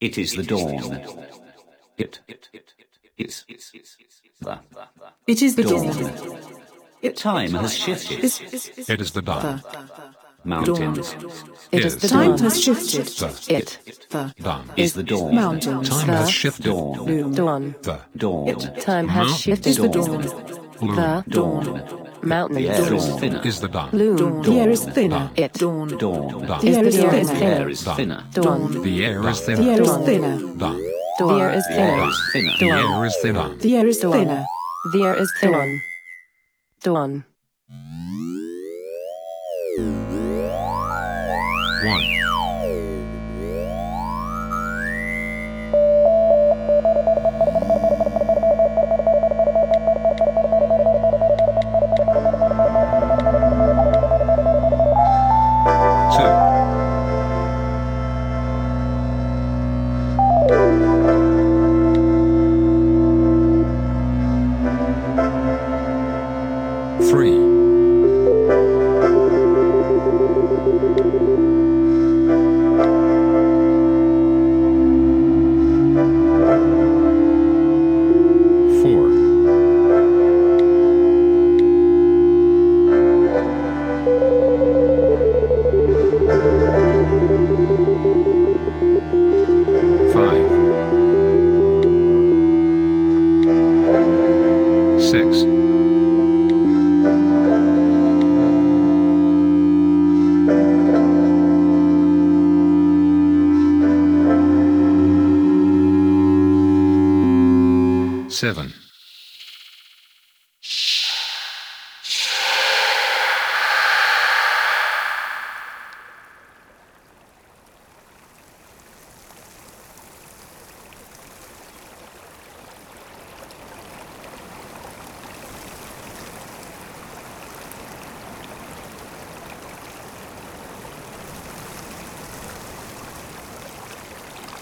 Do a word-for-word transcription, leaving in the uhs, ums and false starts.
It is the dawn. It is the It is the dawn. dawn. Time has shifted. Is It is the dawn. Mountains It is is the time dawn. has shifted. The It the dawn. is the dawn. mountains. Time has shifted. Dawn. Loom. Dawn. The Dawn. Time has Mountain. shifted. Is the Dawn. dawn. The Dawn. mountains. The air is Dawn. thinner. is the dawn. Loom. Dawn. The air is thinner. It. Dawn. Dawn. Dawn. The air is The air is The thinner. air is Dawn. thinner. Dawn. The air is The air thinner. is Dawn. thinner. Dawn. The air is The air thinner. is thinner. The air is thinner. The air is Dawn. thinner. The air is thinner. Dawn. One. Three. Four. Five. Six. Seven.